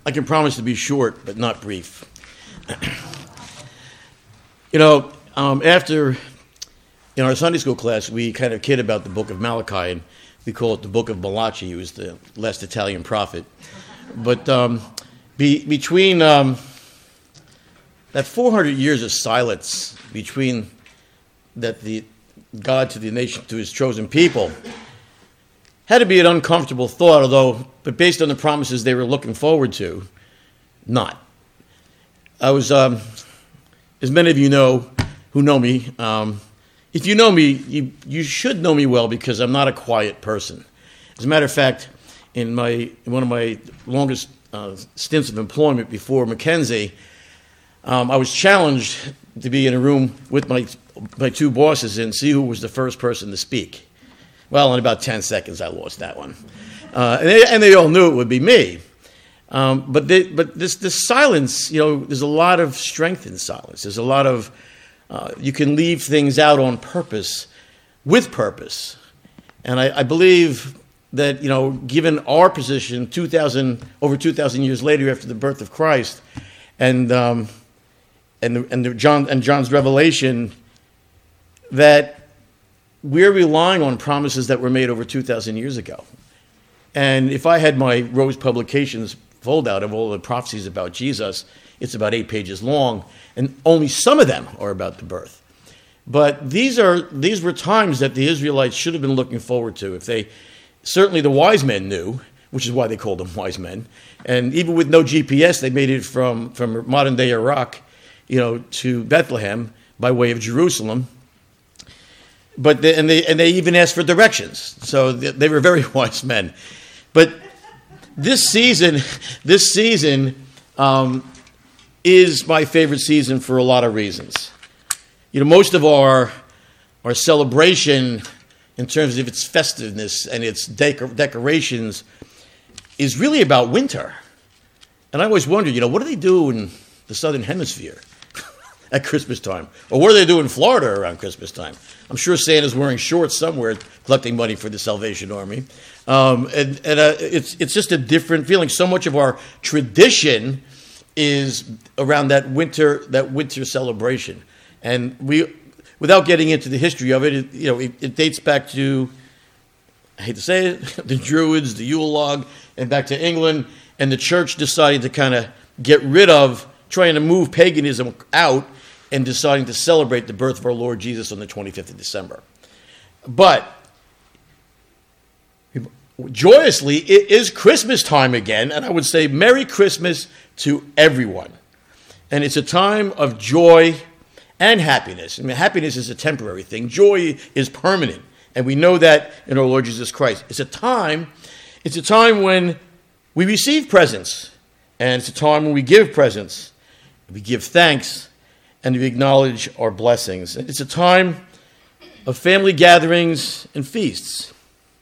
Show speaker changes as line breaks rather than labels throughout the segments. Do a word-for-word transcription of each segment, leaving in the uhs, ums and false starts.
I can promise to be short, but not brief. You know, um, after, in our Sunday school class, we kind of kid about the book of Malachi, and we call it the book of Malachi. He was the last Italian prophet. But um, be, between um, that four hundred years of silence between that the God to the nation, to his chosen people, had to be an uncomfortable thought, although, but based on the promises they were looking forward to, not. I was, um, as many of you know, who know me, um, if you know me, you, you should know me well because I'm not a quiet person. As a matter of fact, in my in one of my longest uh, stints of employment before McKenzie, um, I was challenged to be in a room with my my two bosses and see who was the first person to speak. Well, in about ten seconds, I lost that one. Uh, and, they, and they all knew it would be me. Um, but they, but this, this silence, you know, there's a lot of strength in silence. There's a lot of, uh, you can leave things out on purpose, with purpose. And I, I believe that, you know, given our position, two thousand, over two thousand years later after the birth of Christ, and um, and the, and the John and John's revelation, that we're relying on promises that were made over two thousand years ago. And if I had my Rose Publications foldout of all the prophecies about Jesus, it's about eight pages long, and only some of them are about the birth. But these are these were times that the Israelites should have been looking forward to. If they, certainly the wise men knew, which is why they called them wise men. And even with no G P S, they made it from, from modern-day Iraq, you know, to Bethlehem by way of Jerusalem. But they, and they and they even asked for directions, so they, they were very wise men. But this season, this season um, is my favorite season for a lot of reasons. You know, most of our our celebration, in terms of its festiveness and its decor- decorations, is really about winter. And I always wondered, you know, what do they do in the Southern Hemisphere at Christmas time? Or what do they do in Florida around Christmas time? I'm sure Santa's wearing shorts somewhere collecting money for the Salvation Army. Um, and and uh, it's it's just a different feeling. So much of our tradition is around that winter that winter celebration. And we, without getting into the history of it, it you know, it, it dates back to, I hate to say it, the Druids, the Yule log, and back to England, and the church deciding to kind of get rid of, trying to move paganism out, and deciding to celebrate the birth of our Lord Jesus on the twenty-fifth of December. But joyously, it is Christmas time again, and I would say Merry Christmas to everyone. And it's a time of joy and happiness. I mean, happiness is a temporary thing. Joy is permanent, and we know that in our Lord Jesus Christ. It's a time, it's a time when we receive presents, and it's a time when we give presents, we give thanks, and we acknowledge our blessings. It's a time of family gatherings and feasts.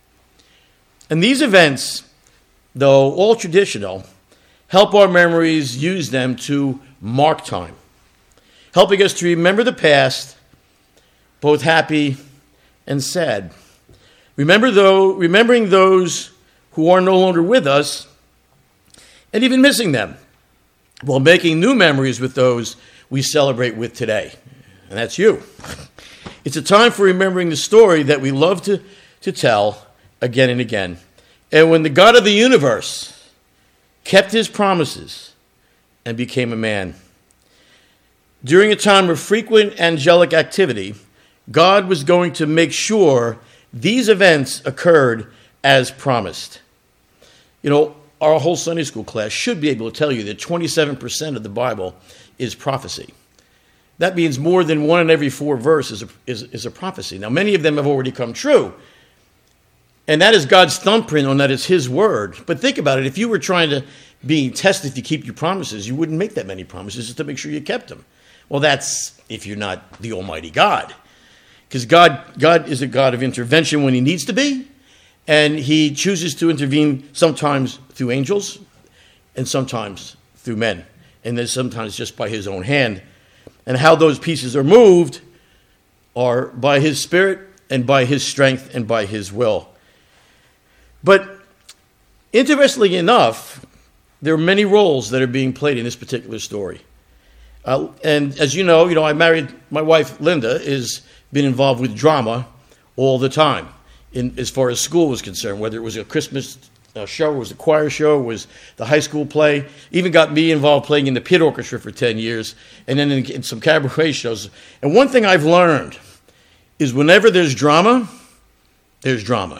And these events, though all traditional, help our memories use them to mark time, helping us to remember the past, both happy and sad. Remember though, remembering those who are no longer with us, and even missing them, while making new memories with those we celebrate with today. And that's you. It's a time for remembering the story that we love to, to tell again and again. And when the God of the universe kept his promises and became a man. During a time of frequent angelic activity, God was going to make sure these events occurred as promised. You know, our whole Sunday school class should be able to tell you that twenty-seven percent of the Bible is prophecy. That means more than one in every four verses is, is, is a prophecy. Now, many of them have already come true. And that is God's thumbprint on that is his word. But think about it. If you were trying to be tested to keep your promises, you wouldn't make that many promises just to make sure you kept them. Well, that's if you're not the Almighty God. Because God, God is a God of intervention when he needs to be. And he chooses to intervene sometimes through angels and sometimes through men. And then sometimes just by his own hand. And how those pieces are moved are by his spirit and by his strength and by his will. But interestingly enough, there are many roles that are being played in this particular story. Uh, and as you know, you know, I married, my wife, Linda, has been involved with drama all the time in, as far as school was concerned, whether it was a Christmas uh, show, it was a choir show, it was the high school play, even got me involved playing in the pit orchestra for ten years, and then in, in some cabaret shows. And one thing I've learned is whenever there's drama, there's drama.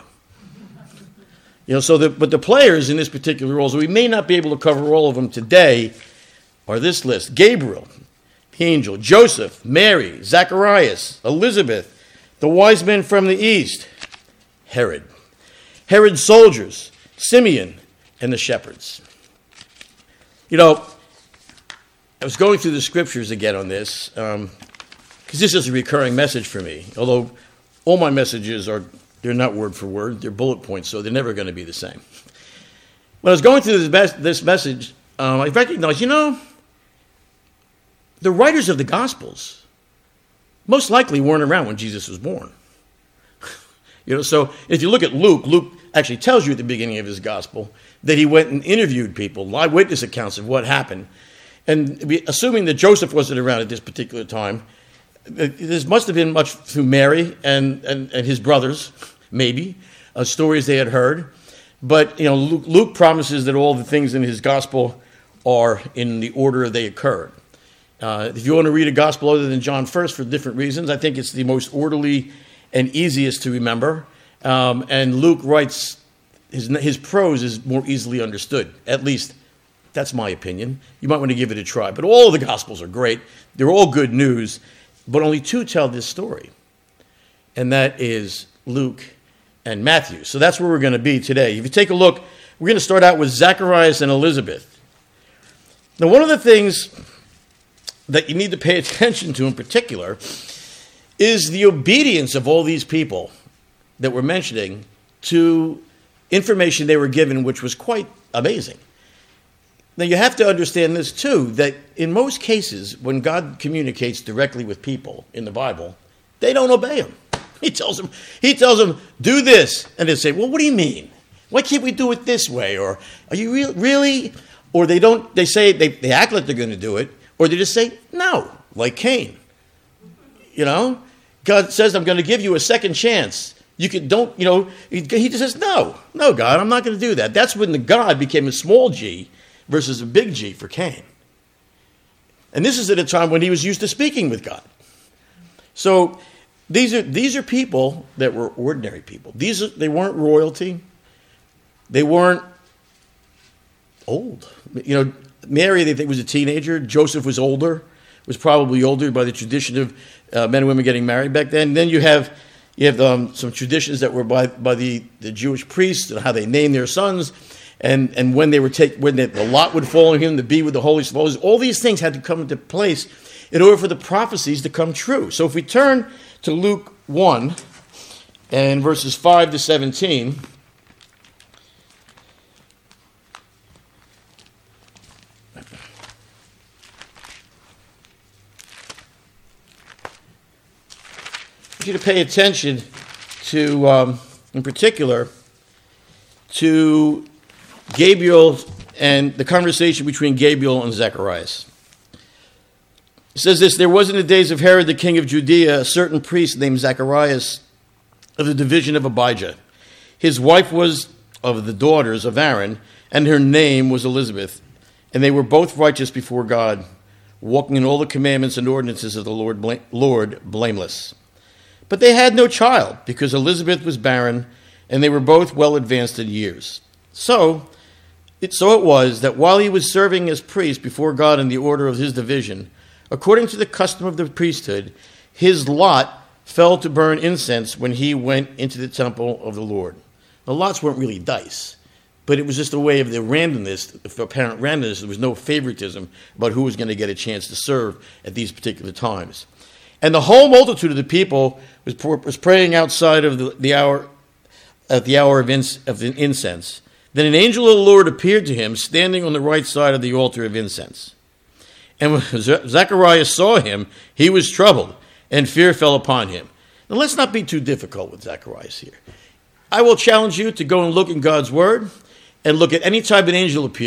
You know, so the, but the players in this particular role, so we may not be able to cover all of them today, are this list: Gabriel, the angel; Joseph, Mary, Zacharias, Elizabeth, the wise men from the east; Herod, Herod's soldiers, Simeon, and the shepherds. You know, I was going through the scriptures again on this, um, because this is a recurring message for me, although all my messages are, they're not word for word, they're bullet points, so they're never going to be the same. When I was going through this, this message, um, I recognized, you know, the writers of the Gospels most likely weren't around when Jesus was born. You know, so if you look at Luke, Luke actually tells you at the beginning of his Gospel that he went and interviewed people, eyewitness accounts of what happened. And assuming that Joseph wasn't around at this particular time, this must have been much through Mary and, and, and his brothers, maybe, uh, stories they had heard. But, you know, Luke, Luke promises that all the things in his Gospel are in the order they occurred. Uh, if you want to read a gospel other than John first for different reasons, I think it's the most orderly and easiest to remember. Um, and Luke writes, his, his prose is more easily understood. At least, that's my opinion. You might want to give it a try. But all of the gospels are great. They're all good news. But only two tell this story. And that is Luke and Matthew. So that's where we're going to be today. If you take a look, we're going to start out with Zacharias and Elizabeth. Now, one of the things that you need to pay attention to in particular is the obedience of all these people that we're mentioning to information they were given, which was quite amazing. Now, you have to understand this, too, that in most cases, when God communicates directly with people in the Bible, they don't obey him. He tells them, he tells them, do this. And they say, well, what do you mean? Why can't we do it this way? Or, are you re- really? Or they don't, they say, they, they act like they're going to do it. Or they just say, no, like Cain. You know, God says, I'm going to give you a second chance. You can, don't, you know, he, he just says, no, no, God, I'm not going to do that. That's when the God became a small g versus a big G for Cain. And this is at a time when he was used to speaking with God. So these are, these are people that were ordinary people. These are, they weren't royalty. They weren't old. You know, Mary, they think, was a teenager. Joseph was older, was probably older by the tradition of uh, men and women getting married back then. And then you have you have um, some traditions that were by by the, the Jewish priests and how they named their sons, and, and when they were take when they, the lot would fall on him to be with the Holy Spirit. All these things had to come into place in order for the prophecies to come true. So if we turn to Luke one and verses five to seventeen. You to pay attention to, um, in particular, to Gabriel and the conversation between Gabriel and Zacharias. It says this: there was in the days of Herod the king of Judea a certain priest named Zacharias of the division of Abijah. His wife was of the daughters of Aaron, and her name was Elizabeth. And they were both righteous before God, walking in all the commandments and ordinances of the Lord, bla- Lord blameless. But they had no child, because Elizabeth was barren, and they were both well advanced in years. So it, so it was that while he was serving as priest before God in the order of his division, according to the custom of the priesthood, his lot fell to burn incense when he went into the temple of the Lord. The lots weren't really dice, but it was just a way of the randomness, the apparent randomness. There was no favoritism about who was going to get a chance to serve at these particular times. And the whole multitude of the people was, was praying outside of the, the hour, at the hour of, ins, of the incense. Then an angel of the Lord appeared to him, standing on the right side of the altar of incense. And when Zacharias saw him, he was troubled, and fear fell upon him. Now let's not be too difficult with Zacharias here. I will challenge you to go and look in God's word, and look at any time an angel appeared,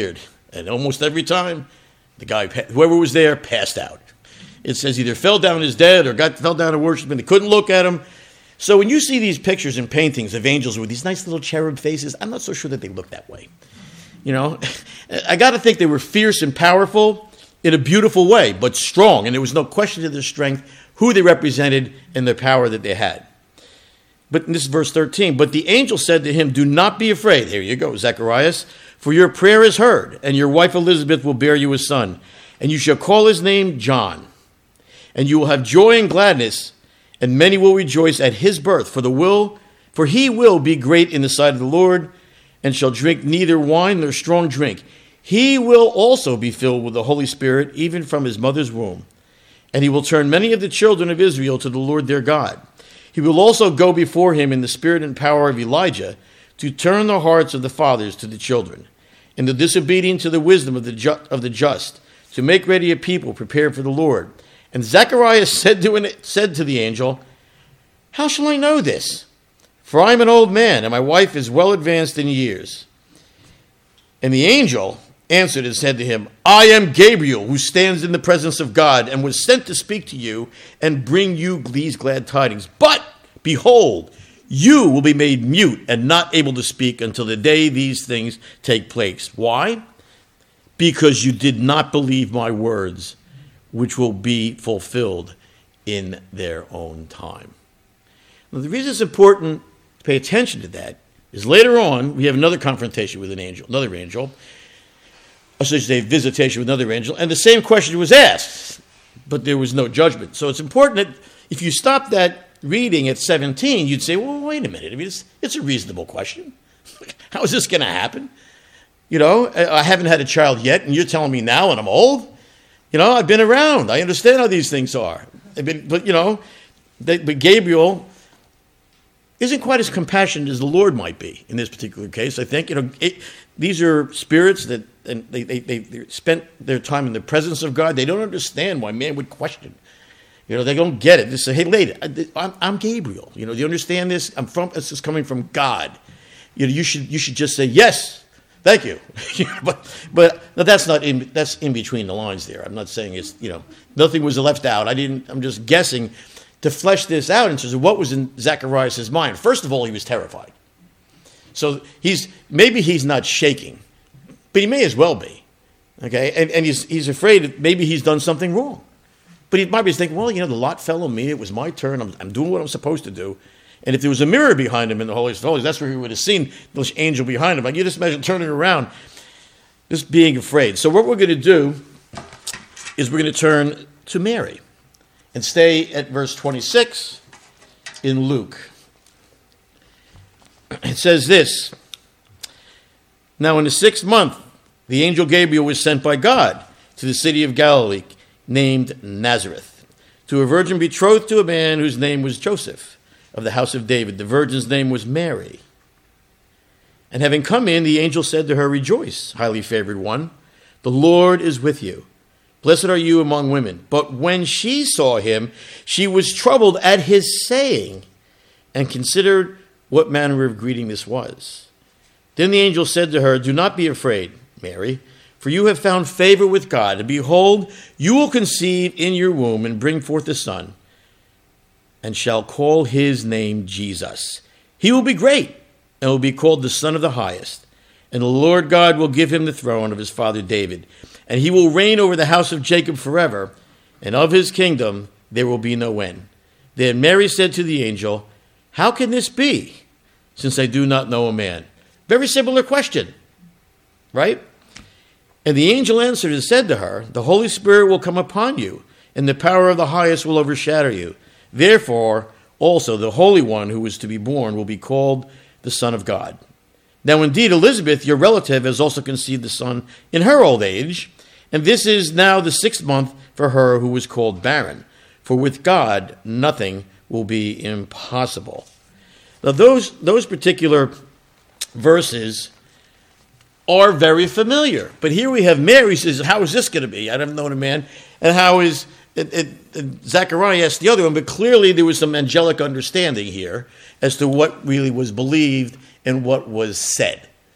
And almost every time, the guy, whoever was there, passed out. It says either fell down as dead or got fell down to worship, and they couldn't look at him. So when you see these pictures and paintings of angels with these nice little cherub faces, I'm not so sure that they look that way. You know, I got to think they were fierce and powerful in a beautiful way, but strong. And there was no question of their strength, who they represented, and the power that they had. But in this is verse thirteen, but the angel said to him, do not be afraid. Here you go, Zacharias, for your prayer is heard, and your wife Elizabeth will bear you a son, and you shall call his name John. And you will have joy and gladness, and many will rejoice at his birth, for the will, for he will be great in the sight of the Lord, and shall drink neither wine nor strong drink. He will also be filled with the Holy Spirit, even from his mother's womb. And he will turn many of the children of Israel to the Lord their God. He will also go before him in the spirit and power of Elijah, to turn the hearts of the fathers to the children, and the disobedient to the wisdom of the ju- of the just, to make ready a people prepared for the Lord. And Zacharias said to, an, said to the angel, how shall I know this? For I am an old man, and my wife is well advanced in years. And the angel answered and said to him, I am Gabriel, who stands in the presence of God, and was sent to speak to you and bring you these glad tidings. But, behold, you will be made mute and not able to speak until the day these things take place. Why? Because you did not believe my words, which will be fulfilled in their own time. Now, the reason it's important to pay attention to that is later on, we have another confrontation with an angel, another angel, I should say visitation with another angel, and the same question was asked, but there was no judgment. So it's important that if you stop that reading at seventeen, you'd say, well, wait a minute. I mean, it's, it's a reasonable question. How is this going to happen? You know, I haven't had a child yet, and you're telling me now, and I'm old? You know, I've been around. I understand how these things are. I've been, but, you know, they, but Gabriel isn't quite as compassionate as the Lord might be in this particular case. I think, you know, it, these are spirits that and they, they, they, they spent their time in the presence of God. They don't understand why man would question. You know, they don't get it. They say, hey, lady, I'm, I'm Gabriel. You know, do you understand this? I'm from, this is coming from God. You know, you should, you should just say, yes, thank you. but, but no, that's not in, that's in between the lines there. I'm not saying it's, you know, nothing was left out. I didn't, I'm just guessing to flesh this out in terms of what was in Zacharias' mind. First of all, he was terrified. So he's, maybe he's not shaking, but he may as well be. Okay. And, and he's, he's afraid that maybe he's done something wrong. But he might be thinking, well, you know, the lot fell on me. It was my turn. I'm, I'm doing what I'm supposed to do. And if there was a mirror behind him in the Holiest of Holies, that's where he would have seen the angel behind him. Like, you just imagine turning around, just being afraid. So what we're going to do is we're going to turn to Mary and stay at verse twenty-six in Luke. It says this, now in the sixth month, the angel Gabriel was sent by God to the city of Galilee, named Nazareth, to a virgin betrothed to a man whose name was Joseph, of the house of David. The virgin's name was Mary. And having come in, the angel said to her, rejoice, highly favored one, the Lord is with you. Blessed are you among women. But when she saw him, she was troubled at his saying, and considered what manner of greeting this was. Then the angel said to her, do not be afraid, Mary, for you have found favor with God, and behold, you will conceive in your womb and bring forth a son, and shall call his name Jesus. He will be great, and will be called the Son of the Highest. And the Lord God will give him the throne of his father David, and he will reign over the house of Jacob forever, and of his kingdom there will be no end. Then Mary said to the angel, how can this be, since I do not know a man? Very similar question, right? And the angel answered and said to her, the Holy Spirit will come upon you, and the power of the highest will overshadow you. Therefore, also the Holy One who is to be born will be called the Son of God. Now indeed, Elizabeth, your relative, has also conceived a son in her old age, and this is now the sixth month for her who was called barren. For with God, nothing will be impossible. Now those, those particular verses are very familiar. But here we have Mary says, how is this going to be? I haven't known a man. And how is it, it, it, Zechariah asked the other one, but clearly there was some angelic understanding here as to what really was believed and what was said.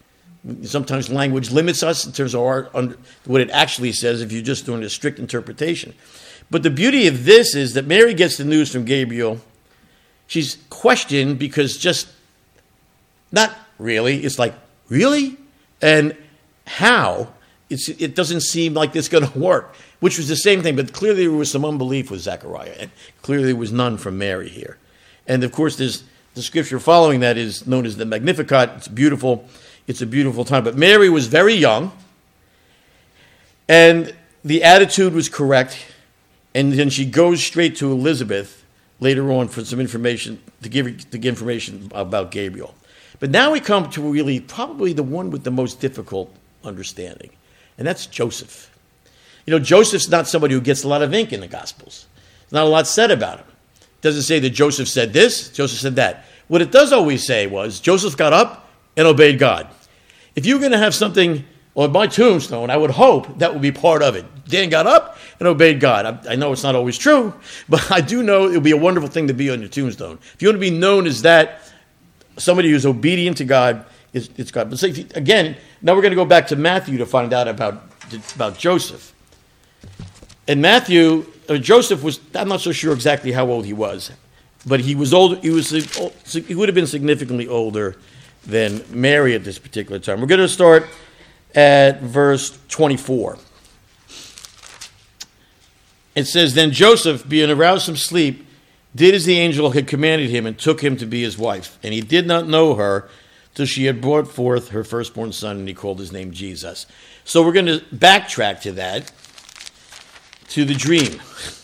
Sometimes language limits us in terms of our, under, what it actually says if you're just doing a strict interpretation. But the beauty of this is that Mary gets the news from Gabriel. She's questioned because just, not really, it's like, really? And how? It's, it doesn't seem like it's going to work, which was the same thing, but clearly there was some unbelief with Zechariah, and clearly there was none from Mary here. And of course, there's the scripture following that is known as the Magnificat. It's beautiful. It's a beautiful time. But Mary was very young, and the attitude was correct. And then she goes straight to Elizabeth later on for some information, to give, to give information about Gabriel. But now we come to really probably the one with the most difficult understanding, and that's Joseph. You know, Joseph's not somebody who gets a lot of ink in the Gospels. There's not a lot said about him. It doesn't say that Joseph said this, Joseph said that. What it does always say was Joseph got up and obeyed God. If you're going to have something on my tombstone, I would hope that would be part of it. Dan got up and obeyed God. I, I know it's not always true, but I do know it would be a wonderful thing to be on your tombstone. If you want to be known as that, somebody who's obedient to God, is it's God. But so if you, again, now we're going to go back to Matthew to find out about, about Joseph. And Matthew, uh, Joseph was, I'm not so sure exactly how old he was, but he was old. He was he would have been significantly older than Mary at this particular time. We're going to start at verse twenty-four. It says, "Then Joseph, being aroused from sleep, did as the angel had commanded him and took him to be his wife. And he did not know her till she had brought forth her firstborn son, and he called his name Jesus." So we're going to backtrack to that, to the dream.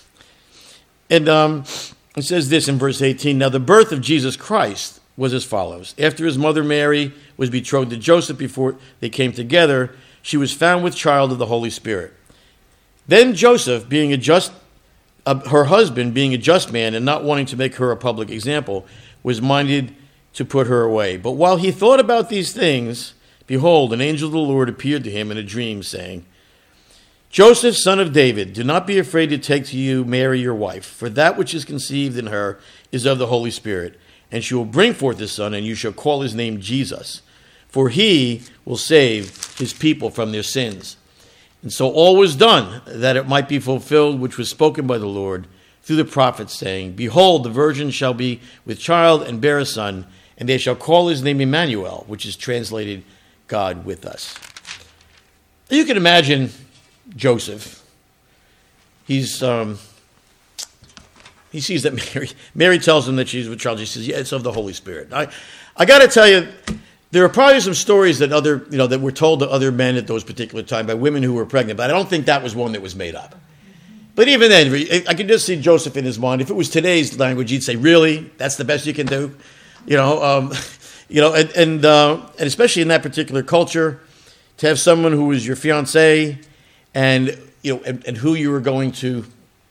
And um, it says this in verse eighteen, "Now the birth of Jesus Christ was as follows. After his mother Mary was betrothed to Joseph, before they came together, she was found with child of the Holy Spirit. Then Joseph, being a just, uh, her husband, being a just man and not wanting to make her a public example, was minded to put her away. But while he thought about these things, behold, an angel of the Lord appeared to him in a dream, saying, 'Joseph, son of David, do not be afraid to take to you Mary your wife, for that which is conceived in her is of the Holy Spirit. And she will bring forth a son, and you shall call his name Jesus, for he will save his people from their sins.' And so all was done, that it might be fulfilled, which was spoken by the Lord through the prophets, saying, 'Behold, the virgin shall be with child and bear a son, and they shall call his name Emmanuel,' which is translated God with us." You can imagine Joseph. He's um, he sees that Mary Mary tells him that she's with child. He says, "Yeah, it's of the Holy Spirit." I I got to tell you, there are probably some stories that other you know that were told to other men at those particular time by women who were pregnant, but I don't think that was one that was made up. But even then, I can just see Joseph in his mind. If it was today's language, he'd say, "Really? That's the best you can do?" You know, um, you know, and and, uh, and especially in that particular culture, to have someone who was your fiancé, and you know, and, and who you were going to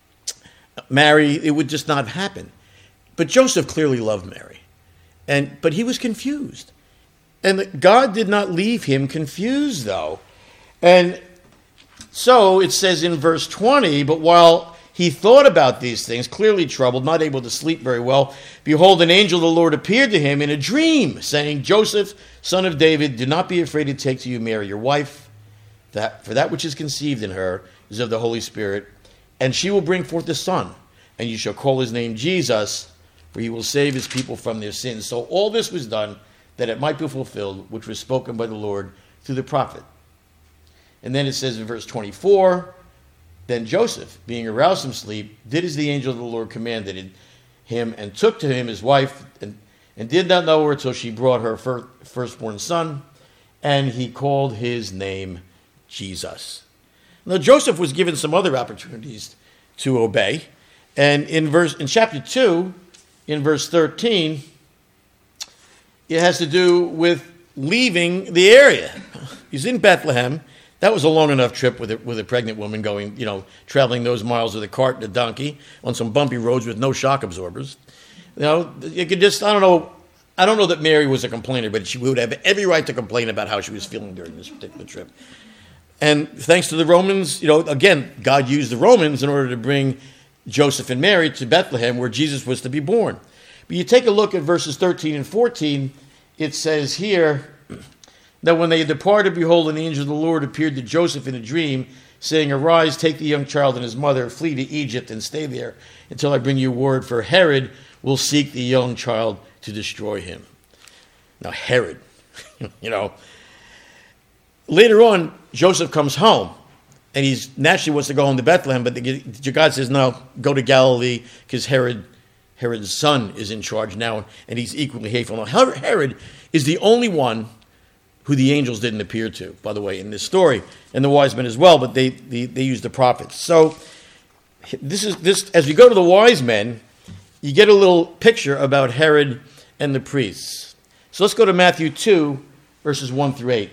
marry, it would just not happen. But Joseph clearly loved Mary, and but he was confused, and God did not leave him confused, though. And so it says in verse twenty, "But while he thought about these things, clearly troubled, not able to sleep very well, behold, an angel of the Lord appeared to him in a dream, saying, 'Joseph, son of David, do not be afraid to take to you Mary your wife, that for that which is conceived in her is of the Holy Spirit, and she will bring forth a son, and you shall call his name Jesus, for he will save his people from their sins.' So all this was done that it might be fulfilled, which was spoken by the Lord through the prophet." And then it says in verse twenty-four, "Then Joseph, being aroused from sleep, did as the angel of the Lord commanded him, and took to him his wife, and, and did not know her till she brought her fir- firstborn son, and he called his name Jesus." Now Joseph was given some other opportunities to obey, and in verse in chapter two, in verse thirteen, it has to do with leaving the area. He's in Bethlehem. That was a long enough trip with a, with a pregnant woman going, you know, traveling those miles with a cart and a donkey on some bumpy roads with no shock absorbers. You know, you could just, I don't know, I don't know that Mary was a complainer, but she would have every right to complain about how she was feeling during this particular trip. And thanks to the Romans, you know, again, God used the Romans in order to bring Joseph and Mary to Bethlehem, where Jesus was to be born. But you take a look at verses thirteen and fourteen, it says here, Now when they had departed, behold, an angel of the Lord appeared to Joseph in a dream, saying, Arise, take the young child and his mother, flee to Egypt, and stay there until I bring you word, for Herod will seek the young child to destroy him. Now Herod, you know. Later on, Joseph comes home, and he's naturally wants to go home to Bethlehem, but the, God says, no, go to Galilee, because Herod, Herod's son is in charge now, and he's equally hateful. Now Herod is the only one who the angels didn't appear to, by the way, in this story, and the wise men as well, but they they, they used the prophets. So this is this as we go to the wise men, you get a little picture about Herod and the priests. So let's go to Matthew two, verses one through eight.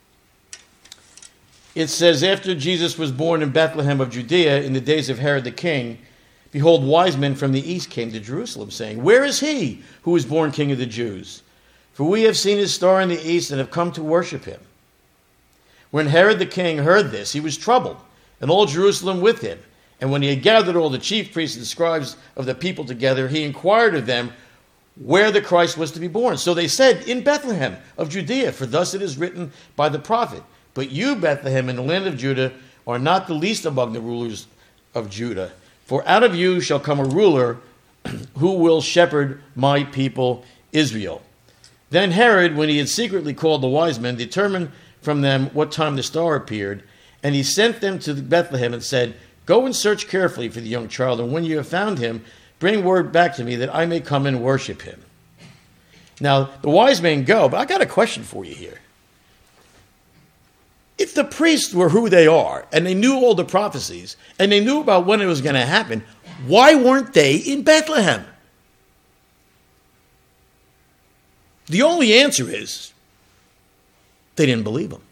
It says, after Jesus was born in Bethlehem of Judea in the days of Herod the king, behold, wise men from the east came to Jerusalem, saying, Where is he who was born king of the Jews? For we have seen his star in the east and have come to worship him. When Herod the king heard this, he was troubled, and all Jerusalem with him. And when he had gathered all the chief priests and scribes of the people together, he inquired of them where the Christ was to be born. So they said, In Bethlehem of Judea, for thus it is written by the prophet. But you, Bethlehem, in the land of Judah, are not the least among the rulers of Judah. For out of you shall come a ruler who will shepherd my people Israel. Then Herod, when he had secretly called the wise men, determined from them what time the star appeared, and he sent them to Bethlehem and said, Go and search carefully for the young child, and when you have found him, bring word back to me that I may come and worship him. Now, the wise men go, but I got a question for you here. If the priests were who they are, and they knew all the prophecies, and they knew about when it was going to happen, why weren't they in Bethlehem? The only answer is they didn't believe him.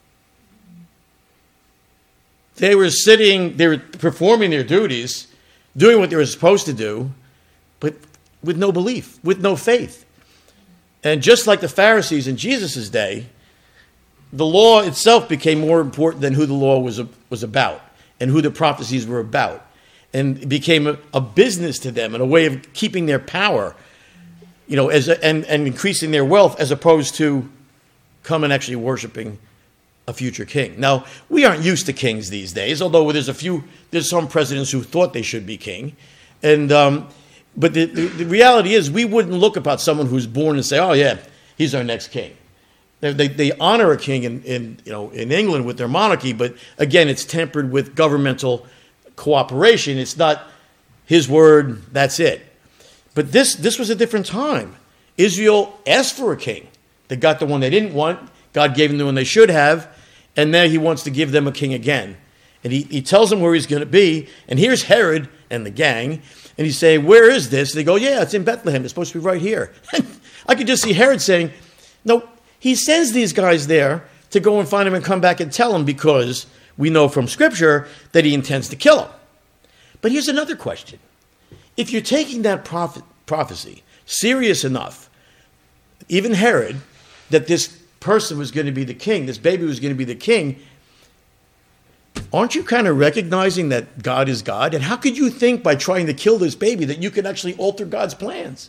They were sitting, they were performing their duties, doing what they were supposed to do, but with no belief, with no faith. And just like the Pharisees in Jesus' day, the law itself became more important than who the law was, was about and who the prophecies were about. And it became a, a business to them and a way of keeping their power, you know, as a, and, and increasing their wealth, as opposed to come and actually worshiping a future king. Now, we aren't used to kings these days, although there's a few, there's some presidents who thought they should be king. And, um, but the, the, the reality is we wouldn't look about someone who's born and say, oh yeah, he's our next king. They, they, they honor a king in, in, you know, in England with their monarchy, but again, it's tempered with governmental cooperation. It's not his word, that's it. But this, this was a different time. Israel asked for a king. They got the one they didn't want. God gave them the one they should have. And now he wants to give them a king again. And he, he tells them where he's going to be. And here's Herod and the gang. And he's saying, where is this? They go, yeah, it's in Bethlehem. It's supposed to be right here. I could just see Herod saying, no, he sends these guys there to go and find him and come back and tell him, because we know from Scripture that he intends to kill him. But here's another question. If you're taking that prophet, prophecy serious enough, even Herod, that this person was going to be the king, this baby was going to be the king, aren't you kind of recognizing that God is God? And how could you think by trying to kill this baby that you could actually alter God's plans?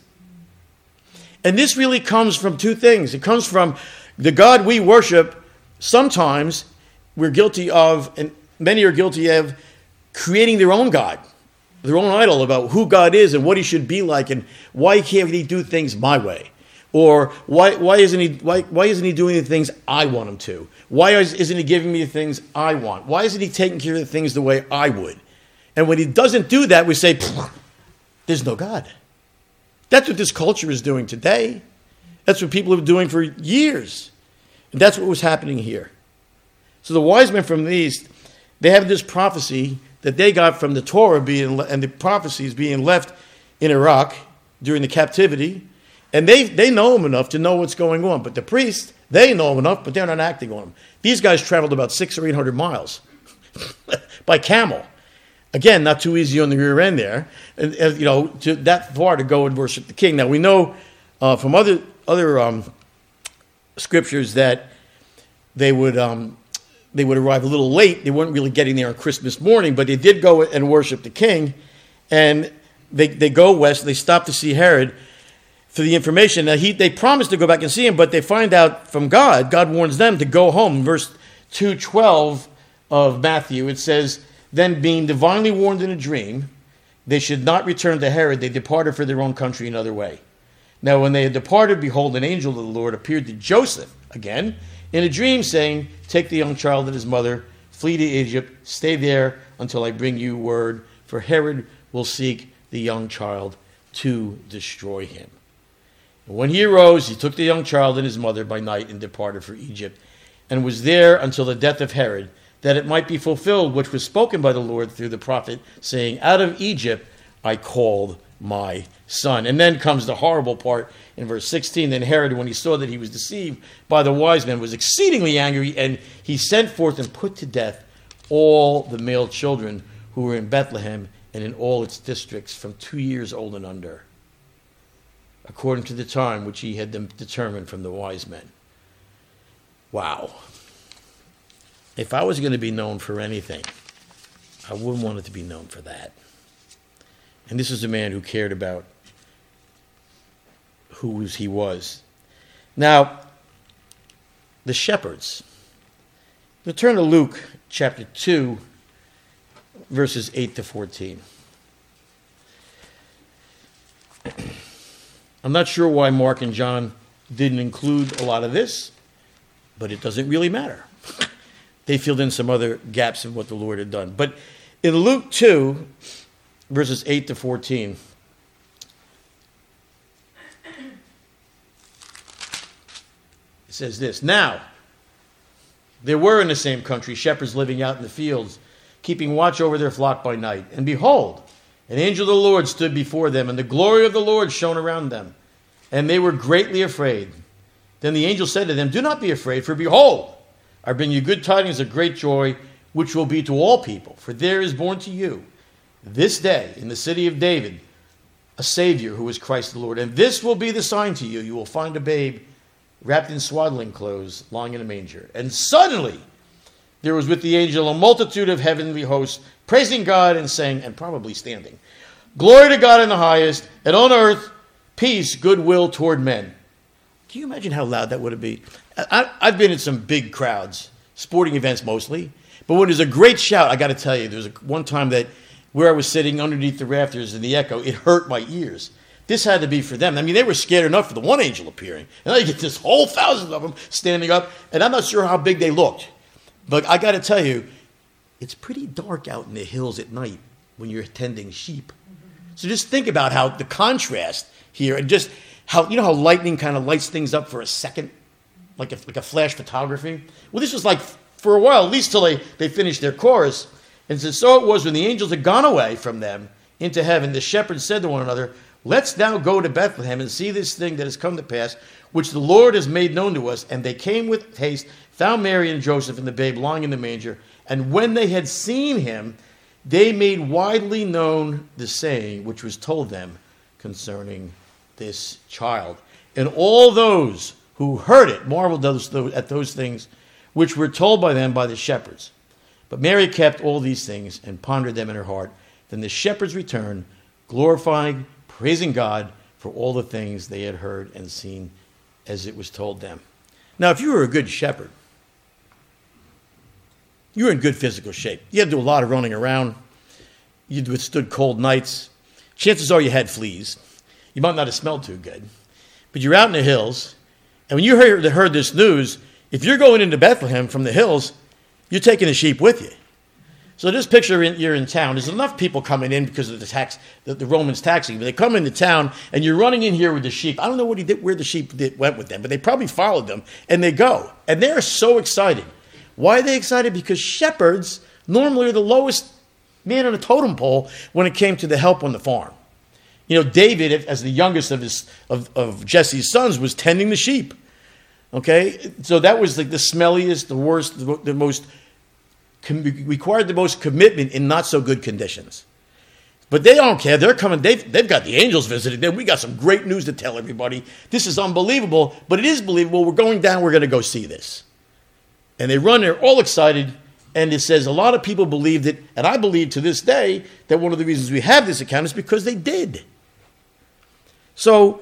And this really comes from two things. It comes from the God we worship. Sometimes we're guilty of, and many are guilty of, creating their own God, their own idol about who God is and what he should be like and why can't he do things my way? Or why why isn't he why why isn't he doing the things I want him to? Why is, isn't he giving me the things I want? Why isn't he taking care of the things the way I would? And when he doesn't do that, we say, there's no God. That's what this culture is doing today. That's what people have been doing for years. And that's what was happening here. So the wise men from the east, they have this prophecy that they got from the Torah being, and the prophecies being left in Iraq during the captivity. And they, they know them enough to know what's going on. But the priests, they know them enough, but they're not acting on them. These guys traveled about six or eight hundred miles by camel. Again, not too easy on the rear end there, and, and you know, to that far to go and worship the king. Now we know uh, from other other um, scriptures that they would um, they would arrive a little late. They weren't really getting there on Christmas morning, but they did go and worship the king. And they they go west. They stop to see Herod, for the information. Now, he, they promise to go back and see him, but they find out from God. God warns them to go home. In verse two twelve of Matthew, it says, then being divinely warned in a dream, they should not return to Herod. They departed for their own country another way. Now, when they had departed, behold, an angel of the Lord appeared to Joseph again in a dream, saying, take the young child and his mother, flee to Egypt, stay there until I bring you word, for Herod will seek the young child to destroy him. And when he arose, he took the young child and his mother by night and departed for Egypt, and was there until the death of Herod, that it might be fulfilled which was spoken by the Lord through the prophet, saying, out of Egypt I called my son. And then comes the horrible part in verse sixteen. Then Herod, when he saw that he was deceived by the wise men, was exceedingly angry, and he sent forth and put to death all the male children who were in Bethlehem and in all its districts from two years old and under, according to the time which he had them determined from the wise men. Wow. If I was going to be known for anything, I wouldn't want it to be known for that. And this is a man who cared about who he was. Now, the shepherds. We'll turn to Luke chapter two, verses eight to fourteen. I'm not sure why Mark and John didn't include a lot of this, but it doesn't really matter. They filled in some other gaps in what the Lord had done. But in Luke two, verses eight to fourteen, it says this, now, there were in the same country shepherds living out in the fields, keeping watch over their flock by night. And behold, an angel of the Lord stood before them, and the glory of the Lord shone around them. And they were greatly afraid. Then the angel said to them, do not be afraid, for behold, I bring you good tidings of great joy, which will be to all people. For there is born to you this day in the city of David a Savior who is Christ the Lord. And this will be the sign to you. You will find a babe wrapped in swaddling clothes, lying in a manger. And suddenly there was with the angel a multitude of heavenly hosts, praising God and saying, and probably standing, glory to God in the highest, and on earth peace, goodwill toward men. Can you imagine how loud that would be? I, I've been in some big crowds, sporting events mostly, but when there's a great shout, I got to tell you, there was a, one time that where I was sitting underneath the rafters in the echo, it hurt my ears. This had to be for them. I mean, they were scared enough for the one angel appearing. And I get this whole thousand of them standing up, and I'm not sure how big they looked. But I got to tell you, it's pretty dark out in the hills at night when you're tending sheep. So just think about how the contrast here, and just how, you know how lightning kind of lights things up for a second, like a, like a flash photography? Well, this was like, for a while, at least till they, they finished their chorus. And so, so it was when the angels had gone away from them into heaven, the shepherds said to one another, let's now go to Bethlehem and see this thing that has come to pass, which the Lord has made known to us. And they came with haste, found Mary and Joseph and the babe lying in the manger. And when they had seen him, they made widely known the saying which was told them concerning this child. And all those who heard it marveled at those things which were told by them by the shepherds. But Mary kept all these things and pondered them in her heart. Then the shepherds returned, glorifying, praising God for all the things they had heard and seen as it was told them. Now, if you were a good shepherd, you were in good physical shape. You had to do a lot of running around. You withstood cold nights. Chances are you had fleas. You might not have smelled too good. But you're out in the hills, and when you heard, heard this news, if you're going into Bethlehem from the hills, you're taking the sheep with you. So just picture in, you're in town. There's enough people coming in because of the tax, the, the Romans taxing. But they come into town, and you're running in here with the sheep. I don't know what he did, where the sheep did, went with them, but they probably followed them, and they go. And they're so excited. Why are they excited? Because shepherds normally are the lowest man on a totem pole when it came to the help on the farm. You know, David, as the youngest of his of, of Jesse's sons, was tending the sheep. Okay, so that was like the smelliest, the worst, the, the most com- required the most commitment in not so good conditions. But they don't care. They're coming. They've, they've got the angels visiting them. We got some great news to tell everybody. This is unbelievable, but it is believable. We're going down. We're going to go see this. And they run there all excited. And it says a lot of people believed it. And I believe to this day that one of the reasons we have this account is because they did. So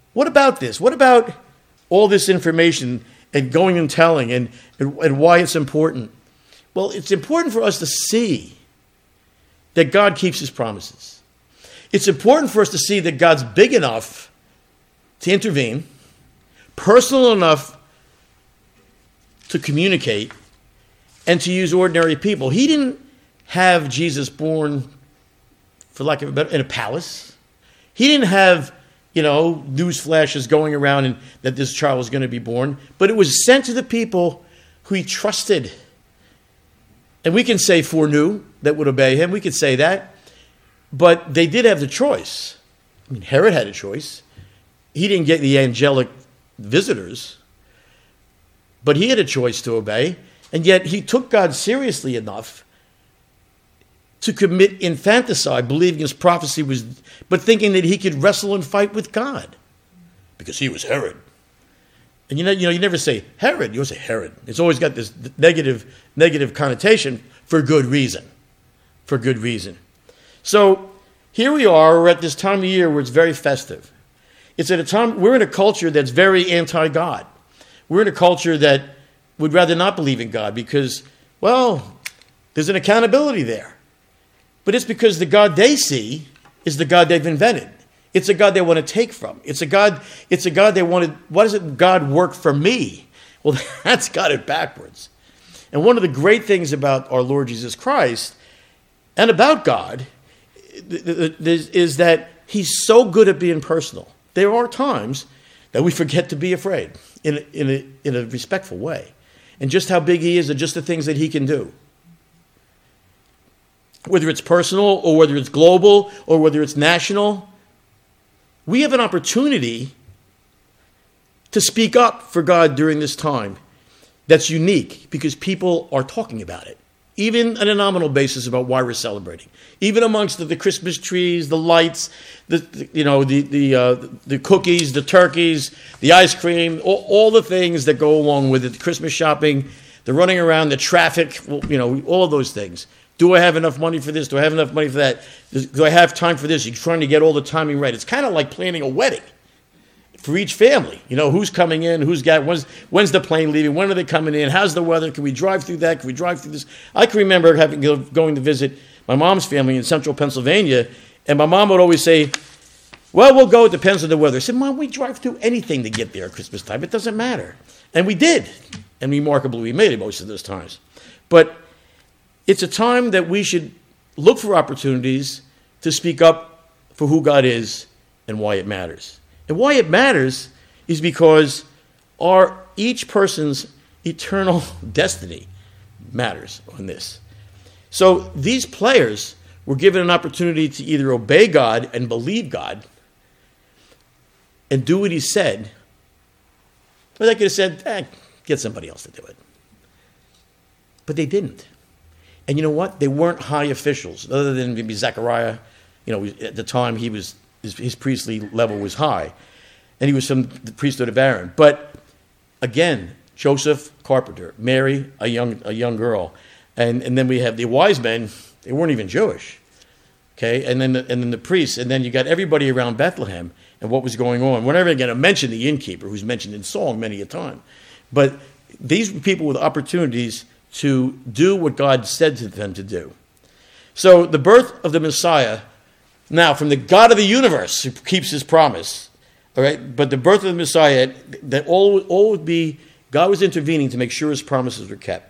what about this? What about all this information and going and telling and, and, and why it's important? Well, it's important for us to see that God keeps his promises. It's important for us to see that God's big enough to intervene, personal enough to communicate, and to use ordinary people. He didn't have Jesus born, for lack of a better, in a palace. He didn't have, you know, news flashes going around and that this child was going to be born, but it was sent to the people who he trusted. And we can say foreknew that would obey him. We could say that. But they did have the choice. I mean, Herod had a choice. He didn't get the angelic visitors, but he had a choice to obey. And yet he took God seriously enough to commit infanticide, believing his prophecy was, but thinking that he could wrestle and fight with God because he was Herod. And you know, you know, you never say Herod, you say Herod. It's always got this negative, negative connotation for good reason, for good reason. So here we are, we're at this time of year where it's very festive. It's at a time, we're in a culture that's very anti-God. We're in a culture that would rather not believe in God because, well, there's an accountability there. But it's because the God they see is the God they've invented. It's a God they want to take from. It's a God, it's a God they wanted, why does it God work for me? Well, that's got it backwards. And one of the great things about our Lord Jesus Christ and about God is that he's so good at being personal. There are times that we forget to be afraid in a, in a, in a respectful way. And just how big he is and just the things that he can do. Whether it's personal or whether it's global or whether it's national, we have an opportunity to speak up for God during this time that's unique because people are talking about it, even on a nominal basis about why we're celebrating. Even amongst the, the Christmas trees, the lights, the, the you know the the uh, the cookies, the turkeys, the ice cream, all, all the things that go along with it, the Christmas shopping, the running around, the traffic, you know, all of those things. Do I have enough money for this? Do I have enough money for that? Do I have time for this? You're trying to get all the timing right. It's kind of like planning a wedding for each family. You know, who's coming in, who's got, when's, when's the plane leaving, when are they coming in, how's the weather, can we drive through that, can we drive through this? I can remember having going to visit my mom's family in central Pennsylvania, and my mom would always say, well, we'll go, it depends on the weather. I said, Mom, we drive through anything to get there at Christmas time. It doesn't matter. And we did. And remarkably, we made it most of those times. But it's a time that we should look for opportunities to speak up for who God is and why it matters. And why it matters is because our each person's eternal destiny matters on this. So these players were given an opportunity to either obey God and believe God and do what he said, or they could have said, eh, get somebody else to do it. But they didn't. And you know what? They weren't high officials, other than maybe Zechariah. You know, at the time he was his, his priestly level was high, and he was from the priesthood of Aaron. But again, Joseph, carpenter; Mary, a young a young girl, and and then we have the wise men. They weren't even Jewish, okay? And then the, and then the priests, and then you got everybody around Bethlehem and what was going on. We're never going to mention the innkeeper, who's mentioned in song many a time, but these were people with opportunities to do what God said to them to do. So the birth of the Messiah, now from the God of the universe who keeps his promise, all right, but the birth of the Messiah, that all, all would be, God was intervening to make sure his promises were kept.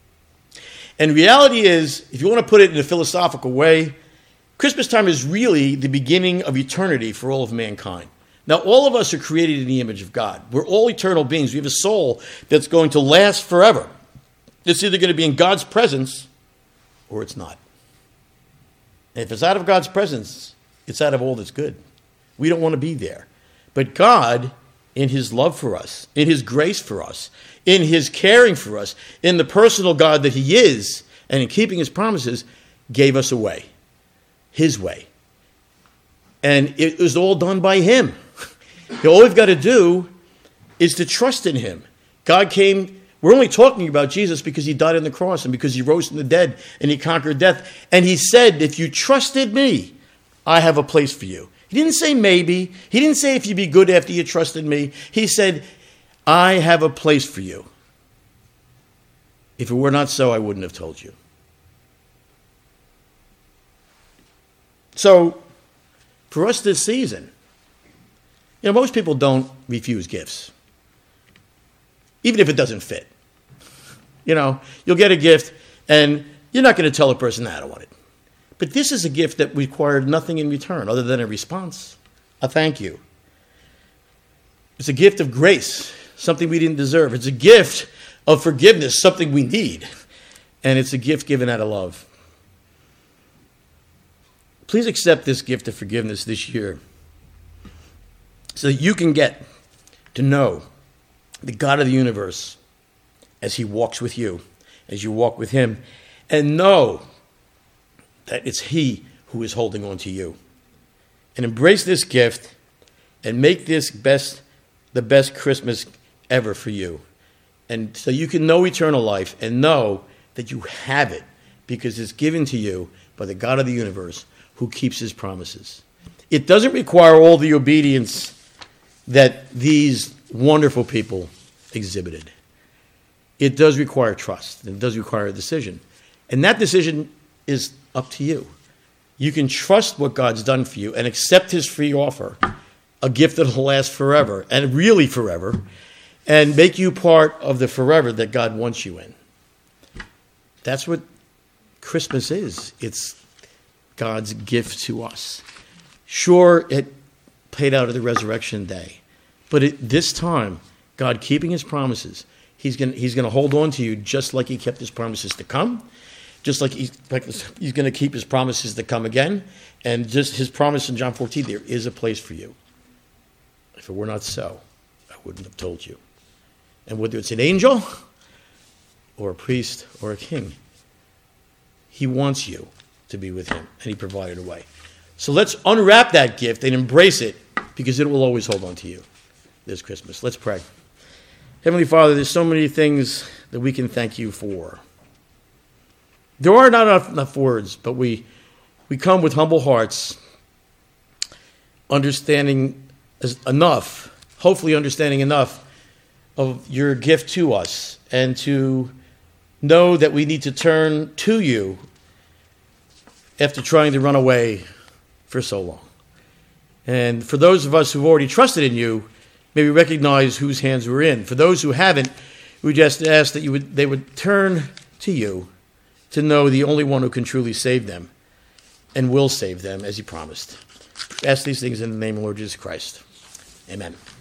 And reality is, if you want to put it in a philosophical way, Christmas time is really the beginning of eternity for all of mankind. Now, all of us are created in the image of God. We're all eternal beings. We have a soul that's going to last forever. It's either going to be in God's presence or it's not. And if it's out of God's presence, it's out of all that's good. We don't want to be there. But God, in his love for us, in his grace for us, in his caring for us, in the personal God that he is, and in keeping his promises, gave us a way. His way. And it was all done by him. All we've got to do is to trust in him. God came, we're only talking about Jesus because he died on the cross and because he rose from the dead and he conquered death. And he said, if you trusted me, I have a place for you. He didn't say maybe. He didn't say if you'd be good after you trusted me. He said, I have a place for you. If it were not so, I wouldn't have told you. So, for us this season, you know, most people don't refuse gifts, even if it doesn't fit. You know, you'll get a gift, and you're not going to tell a person, nah, I don't want it. But this is a gift that required nothing in return other than a response, a thank you. It's a gift of grace, something we didn't deserve. It's a gift of forgiveness, something we need. And it's a gift given out of love. Please accept this gift of forgiveness this year so that you can get to know the God of the universe as he walks with you, as you walk with him, and know that it's he who is holding on to you. And embrace this gift and make this best, the best Christmas ever for you. And so you can know eternal life and know that you have it because it's given to you by the God of the universe who keeps his promises. It doesn't require all the obedience that these wonderful people exhibited. It does require trust. It does require a decision. And that decision is up to you. You can trust what God's done for you and accept his free offer, a gift that will last forever, and really forever, and make you part of the forever that God wants you in. That's what Christmas is. It's God's gift to us. Sure, it played out at the resurrection day, but at this time, God keeping his promises, he's going he's going to hold on to you just like he kept his promises to come, just like he's, like he's going to keep his promises to come again, and just his promise in John fourteen, there is a place for you. If it were not so, I wouldn't have told you. And whether it's an angel or a priest or a king, he wants you to be with him, and he provided a way. So let's unwrap that gift and embrace it, because it will always hold on to you this Christmas. Let's pray. Heavenly Father, there's so many things that we can thank you for. There are not enough, enough words, but we we come with humble hearts, understanding as, enough, hopefully understanding enough of your gift to us, and to know that we need to turn to you after trying to run away for so long. And for those of us who've already trusted in you, maybe recognize whose hands we're in. For those who haven't, we just ask that you would they would turn to you to know the only one who can truly save them and will save them as he promised. Ask these things in the name of the Lord Jesus Christ. Amen.